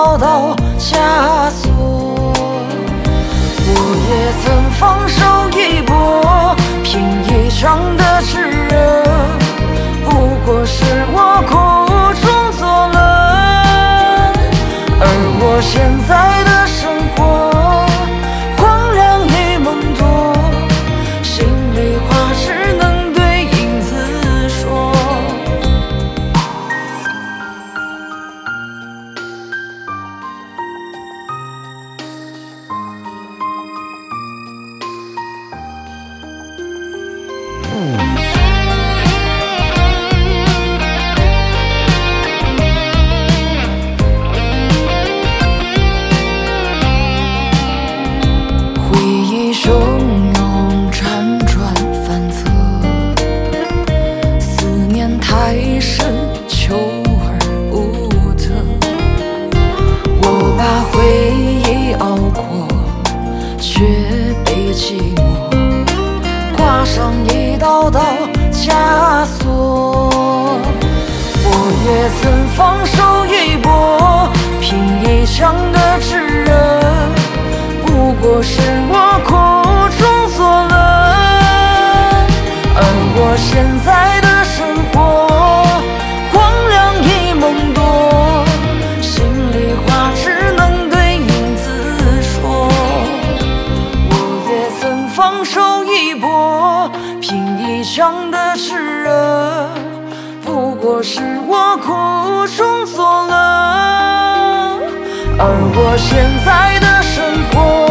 道道枷锁。我也曾放手一搏，拼一场的炽热，不过是我苦中作乐。而我现在的生活荒凉已梦多，心里话只能对影子说。回忆汹涌辗转反侧，思念太深，求而不得。我把回忆熬过，却被寂寞挂上一道道枷锁。我也曾放手一搏，拼一场的炽热，不过是我苦中作乐。而我现在的生活荒凉已梦多，心里话只能对影子说。我也曾放手一搏，拼一场的炽热，不过是我苦中作乐。而我现在的生活